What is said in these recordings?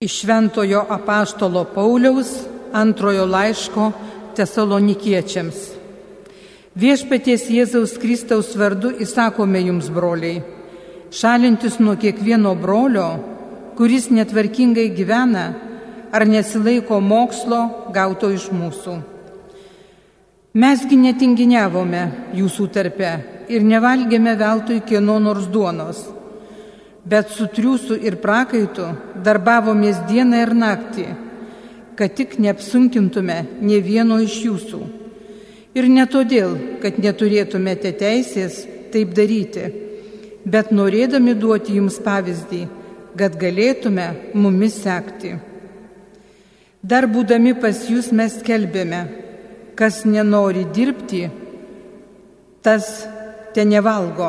Iš Šventojo apaštalo Pauliaus antrojo laiško Tesalonikiečiams. Viešpaties Jėzaus Kristaus vardu įsakome jums, broliai, šalintis nuo kiekvieno brolio, kuris netvarkingai gyvena ar nesilaiko mokslo gauto iš mūsų. Mesgi netinginiavome jūsų tarpe ir nevalgėme veltui kieno nors duonos, bet su triūsu ir prakaitu darbavomės dieną ir naktį, kad tik neapsunkintume nė vieno iš jūsų. Ir ne todėl, kad neturėtumėte teisės taip daryti, bet norėdami duoti jums pavyzdį, kad galėtume mumis sekti. Dar būdami pas jūs mes skelbėme, kas nenori dirbti, tas te nevalgo.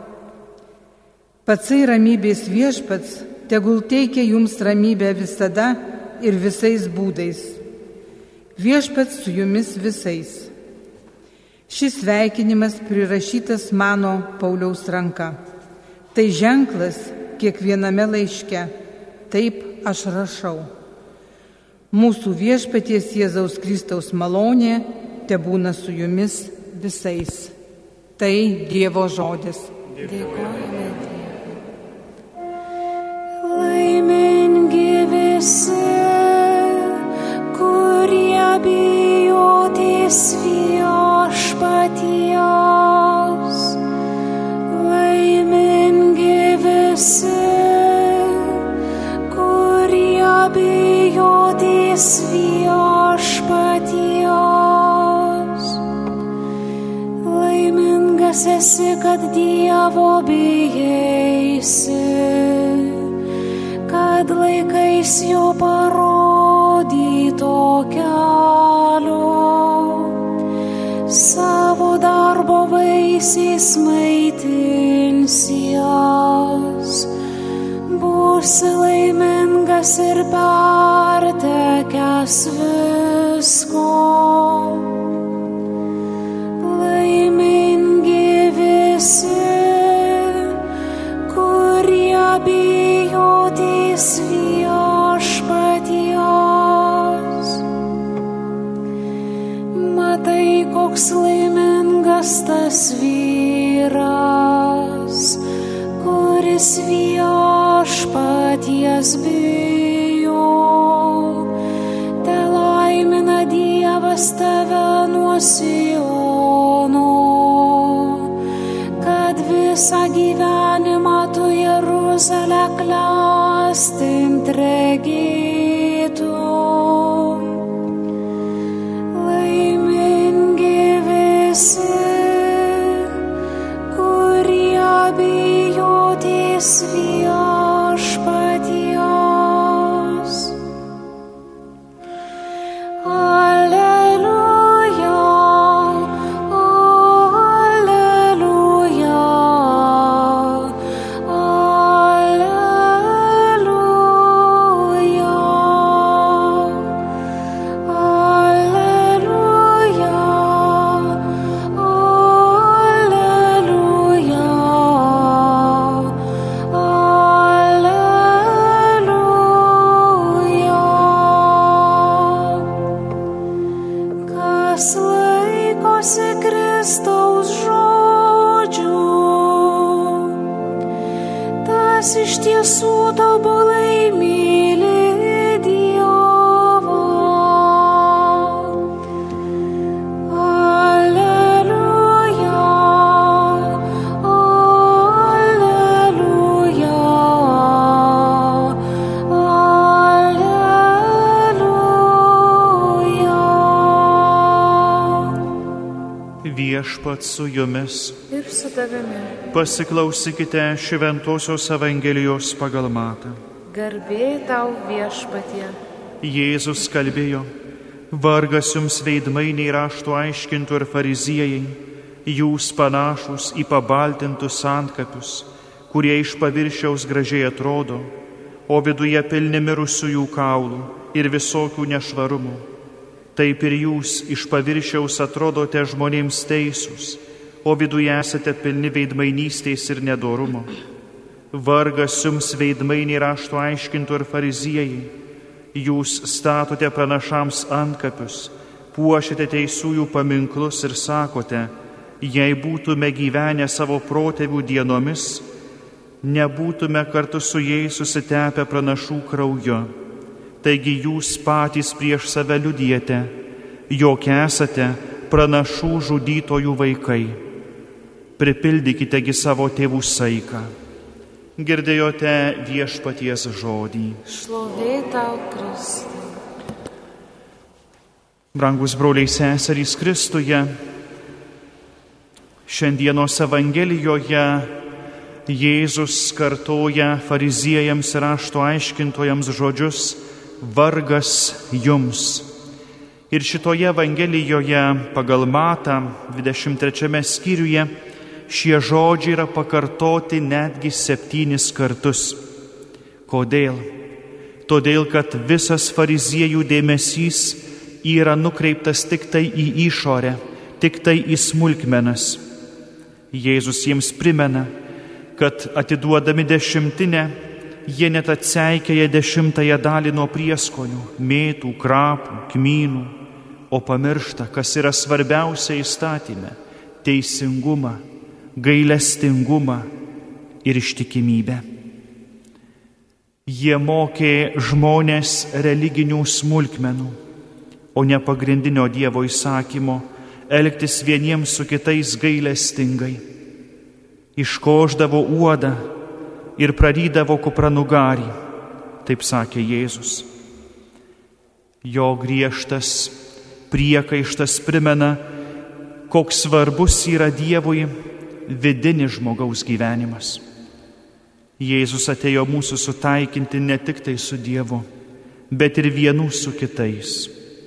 Patsai ramybės viešpats tegul teikia jums ramybę visada ir visais būdais. Viešpats su jumis visais. Šis sveikinimas prirašytas mano Pauliaus ranka. Tai ženklas kiekviename laiške. Taip aš rašau. Mūsų viešpaties Jėzaus Kristaus malonė tebūna su jumis visais. Tai Dievo žodis. Dėkojame Dievui. Laimingi visi, kurie bijotės viešpaties. Laimingi visi, kurie bijotės viešpaties. Laimingas esi, kad Dievo bijaisi, kad laikais jo parodyto kelio, savo darbo vaisiais maitinsies, būsi laimingas ir pertekęs visko. Laimingi visi, kurie bijotės viešpaties. Matai, koks laimingas tas vyras, kuris viešpaties bijo. Te laimina Dievas tave nuo Siono, kad visą gyvenimą tu Jeruzalę klestint regėtum. Laimingi visi, kurie bijotės viešpaties. Kristaus žodžių, tas iš tiesų tobulai myli Dievą. Alleluja, alleluja, alleluja. Viešpats su jumis Ir su tavimi. Pasiklausykite Šventosios Evangelijos pagal Matą. Garbė tau viešpatie. Jėzus kalbėjo: vargas jums veidmainiai rašto aiškintų ir fariziejai, jūs panašus į pabaltintus antkapius, kurie iš paviršiaus gražiai atrodo, o viduje pilni mirusiųjų kaulų ir visokių nešvarumų. Taip ir jūs iš paviršiaus atrodote žmonėms teisūs, o viduje esate pilni veidmainystės ir nedorumo. Vargas jums veidmainiai rašto aiškintų ir fariziejai. Jūs statote pranašams antkapius, puošiate teisiųjų paminklus ir sakote, jei būtume gyvenę savo protėvių dienomis, nebūtume kartu su jais susitepę pranašų krauju. Taigi jūs patys prieš save liudijate, jog esate pranašų žudytojų vaikai. Pripildykitegi savo tėvų saiką. Girdėjote viešpaties žodį. Šlovė tau, Kristau. Brangus broliai seserys Kristuje, šiandienos Evangelijoje Jėzus kartoja fariziejams ir rašto aiškintojams žodžius vargas jums. Ir šitoje Evangelijoje pagal Matą 23 skyriuje šie žodžiai yra pakartoti netgi 7 kartus. Kodėl? Todėl, kad visas fariziejų dėmesys yra nukreiptas tik tai į išorę, tik tai į smulkmenas. Jėzus jiems primena, kad atiduodami dešimtinę, jie net atseikėja 10 dalį nuo prieskonių, mėtų, krapų, kmynų, o pamiršta, kas yra svarbiausia įstatyme – teisingumą, gailestingumą ir ištikimybę. Jie mokė žmonės religinių smulkmenų, o ne pagrindinio Dievo įsakymo elgtis vieniems su kitais gailestingai. Iškošdavo uodą ir prarydavo kupranugarį, taip sakė Jėzus. Jo griežtas priekaištas primena, koks svarbus yra Dievui vidinis žmogaus gyvenimas. Jėzus atėjo mūsų sutaikinti ne tik tai su Dievu, bet ir vienų su kitais.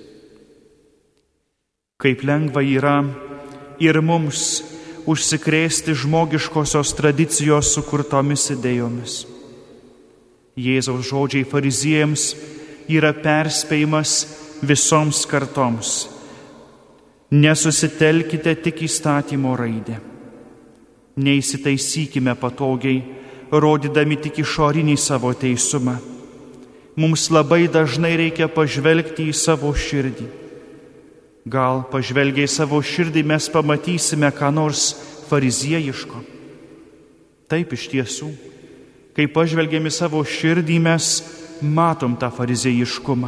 Kaip lengva yra ir mums užsikrėsti žmogiškosios tradicijos sukurtomis idėjomis. Jėzaus žodžiai fariziejams yra perspėjimas visoms kartoms. Nesusitelkite tik įstatymo raidę. Neįsitaisykime patogiai, rodydami tik išorinį savo teisumą. Mums labai dažnai reikia pažvelgti į savo širdį. Gal pažvelgiai savo širdį mes pamatysime ką nors fariziejiško. Taip iš tiesų, kai pažvelgiame savo širdį, mes matom tą fariziejiškumą.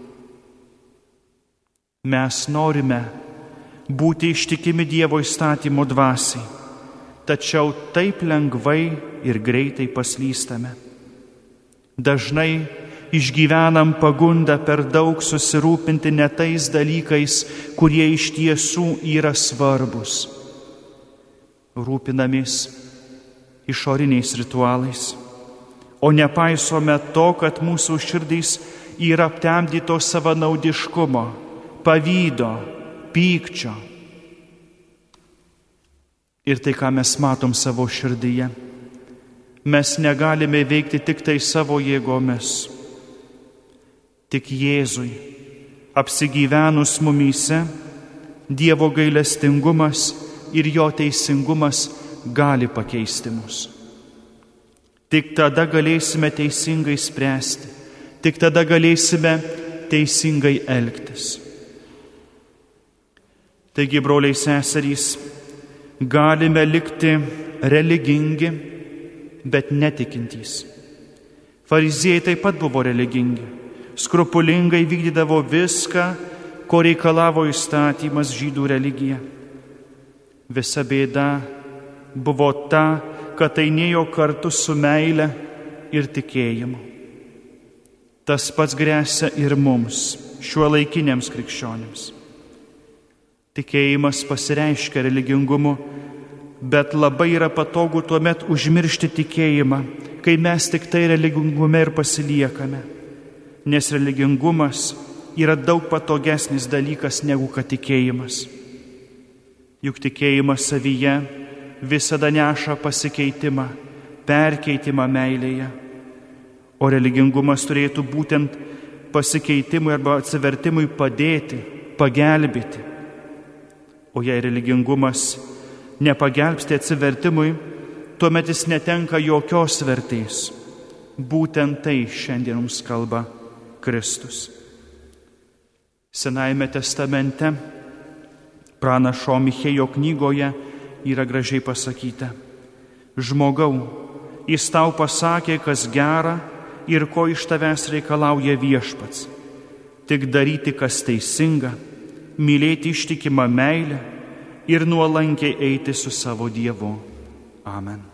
Mes norime būti ištikimi Dievo įstatymo dvasiai, tačiau taip lengvai ir greitai paslystame. Dažnai išgyvenam pagundą per daug susirūpinti ne tais dalykais, kurie iš tiesų yra svarbus. Rūpinamės išoriniais ritualais, o nepaisome to, kad mūsų širdys yra aptemdytos savanaudiškumo, pavydo, pykčio. Ir tai, ką mes matom savo širdyje, mes negalime veikti tik tai savo jėgomis. Tik Jėzui, apsigyvenus mumyse, Dievo gailestingumas ir jo teisingumas gali pakeisti mus. Tik tada galėsime teisingai spręsti, tik tada galėsime teisingai elgtis. Taigi, broliai seserys, galime likti religingi, bet netikintys. Fariziejai taip pat buvo religingi. Skrupulingai vykdydavo viską, ko reikalavo įstatymas, žydų religija. Visa bėda buvo ta, kad tai nėjo kartu su meile ir tikėjimu. Tas pats gresia ir mums, šiuolaikiniams krikščionims. Tikėjimas pasireiškia religingumu, bet labai yra patogu tuomet užmiršti tikėjimą, kai mes tik tai religingume ir pasiliekame. Nes religingumas yra daug patogesnis dalykas negu kad tikėjimas. Juk tikėjimas savyje visada neša pasikeitimą, perkeitimą meilėje, o religingumas turėtų būtent pasikeitimui arba atsivertimui padėti, pagelbėti. O jei religingumas nepagelbsti atsivertimui, tuomet jis netenka jokios vertės. Būtent tai šiandien mums kalba Kristus. Senajame testamente, pranašo Michėjo knygoje yra gražiai pasakyta: žmogau, jis tau pasakė, kas gera ir ko iš tavęs reikalauja Viešpats. Tik daryti, kas teisinga, mylėti ištikimą meilę ir nuolankiai eiti su savo Dievu. Amen.